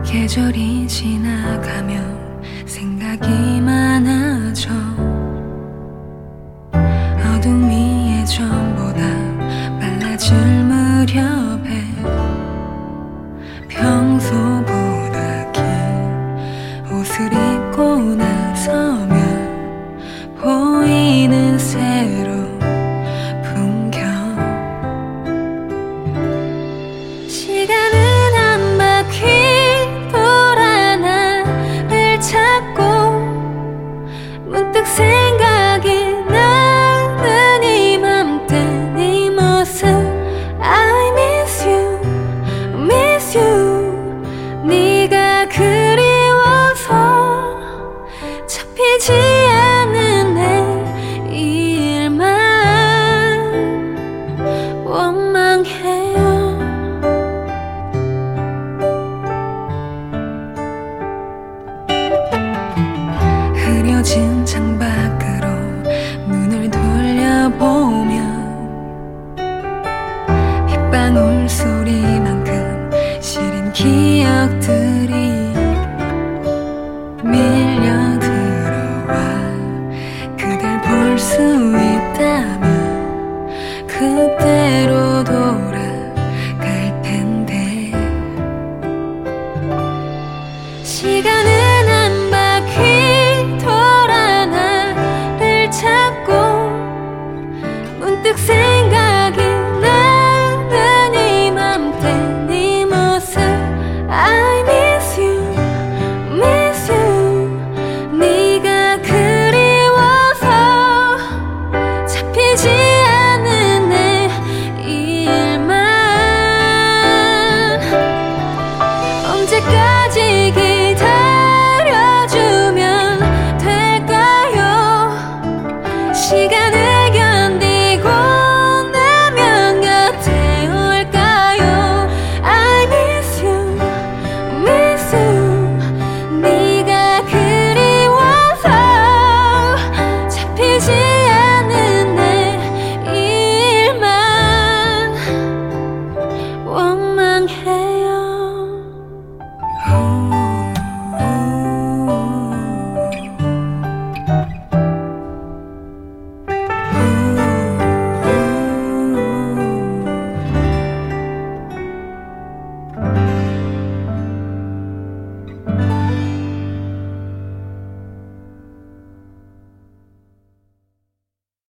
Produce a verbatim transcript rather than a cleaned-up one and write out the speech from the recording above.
계절이 지나가면 생각이 많아져. 어둠이 예전보다 빨라질 무렵에 평소보다 긴 옷을 입고 나서면 보이는 새로운 풍경. 시간은 한 바퀴 돌아 나를 찾고 문득 생각이 나는 이맘때 네 모습. I miss you, miss you. 네가 그리워서 잡히지 않는 내일만 원망해요. 흐려진 창밖으로 눈을 돌려보면 빗방울 소리만큼 시린 기억들이 밀려 들어와. 그댈 볼 수 있다면 그때로 돌아갈 텐데. 시간은